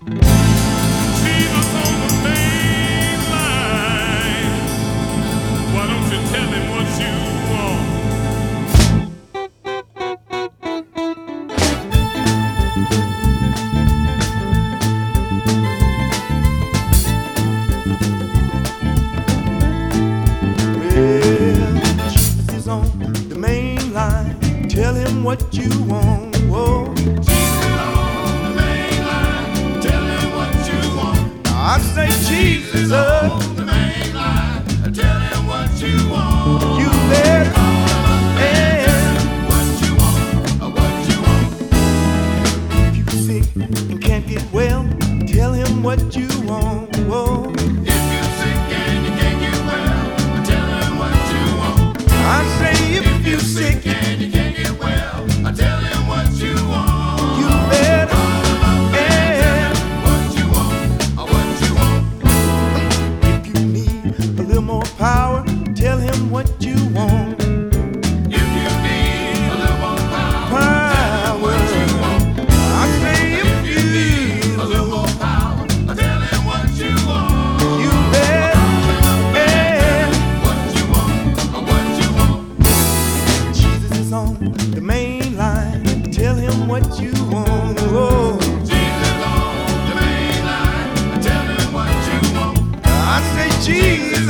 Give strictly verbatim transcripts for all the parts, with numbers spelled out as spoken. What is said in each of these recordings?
Jesus on the main line. Why don't you tell him what you want? Well, Jesus is on the main line. Tell him what you want. Whoa. Jesus on the main line. Tell him what you want. I say Jesus up. On the main line. Tell him what you want. You better and What you want, or what you want. if you sick and can't get well, tell him what you want. Whoa. If you're sick and you can't get well, tell him what you want. I say if you sick, And you can't get well, I tell him what you want. you better and What you want, or what you want. if you need a little more power, tell him what you want. If you need a little more power, Power. I say if you a little more power, I tell him what you want. you better and What you want, or what you want. Jesus is on the main line. Tell him what you want. Oh, Jesus on the main line, I tell him what you want. I say Jesus. I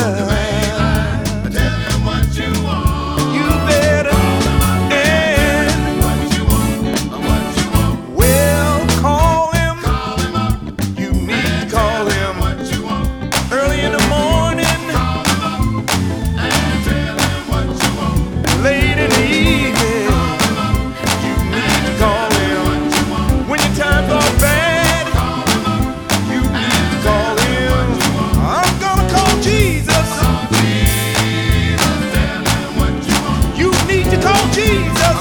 tell him what you want. You better and What you want, or what you want. well call him. Call him up, You need to call him what you want. early in the morning, Call him up, and tell him what you want. late in the evening. You need to call him when your times are bad. You need to call him. I'm gonna call Jesus. You need to call Jesus.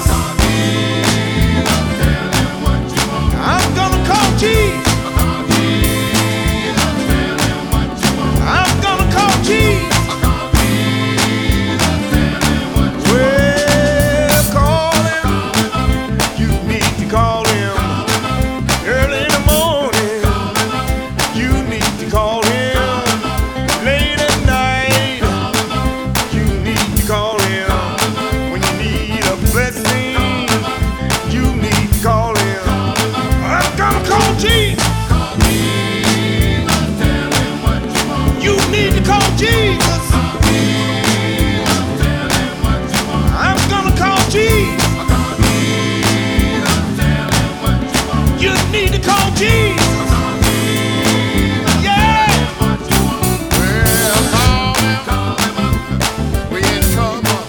I'm gonna call Jesus. I'm gonna call Jesus. Well, call him. You need to call him early in the morning. You need to call him late at night. You need to call him when you need a blessing. You need to call him. I'm gonna call Jesus. You need to call Jesus. I'm gonna call Jesus. You need to call Jesus. Yeah. Well, call him when you're in trouble.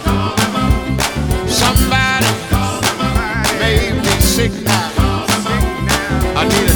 Somebody made me sick now. I need